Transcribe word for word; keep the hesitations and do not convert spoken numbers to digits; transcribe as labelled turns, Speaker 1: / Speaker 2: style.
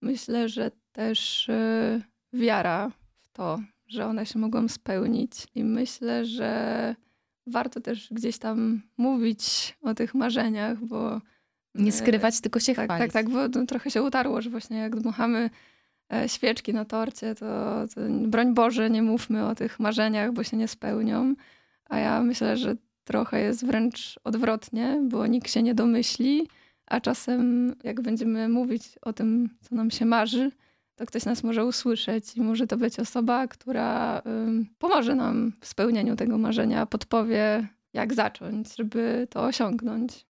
Speaker 1: Myślę, że też y, wiara w to, że one się mogą spełnić. I myślę, że warto też gdzieś tam mówić o tych marzeniach, bo...
Speaker 2: Nie
Speaker 1: y,
Speaker 2: skrywać, tylko się
Speaker 1: tak,
Speaker 2: chwalić.
Speaker 1: tak, tak, bo no, trochę się utarło, że właśnie jak dmuchamy e, świeczki na torcie, to, to broń Boże, nie mówmy o tych marzeniach, bo się nie spełnią. A ja myślę, że trochę jest wręcz odwrotnie, bo nikt się nie domyśli, a czasem jak będziemy mówić o tym, co nam się marzy, to ktoś nas może usłyszeć i może to być osoba, która ym, pomoże nam w spełnieniu tego marzenia, podpowie, jak zacząć, żeby to osiągnąć.